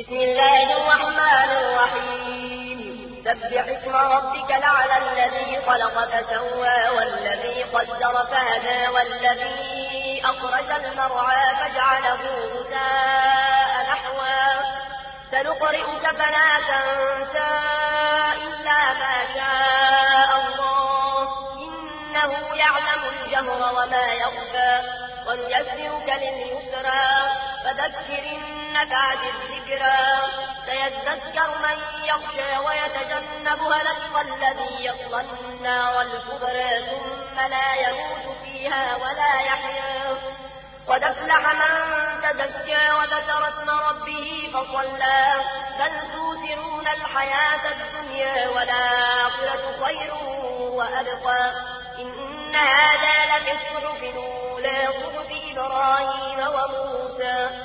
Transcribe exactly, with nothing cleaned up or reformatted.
بسم الله الرحمن الرحيم سبح اسم ربك الأعلى الذي خلق فسوى والذي قدر فهدى والذي أخرج المرعى فجعله غثاء نحوا سنقرئك فلا تنسى إلا ما شاء الله إنه يعلم الجهر وما يخفى ونيسرك لليسرى فذكر إن نفعت الذكرى سيذكر من يخشى ويتجنبها الأشقى الذي يصلى النار الكبرى ثم لا يموت فيها ولا يحيا قد أفلح من تزكى وذكر اسم ربه فصلى بل تؤثرون الحياة الدنيا والآخرة خير وأبقى إن هذا لفي الصحف الأولى صحف إبراهيم وموسى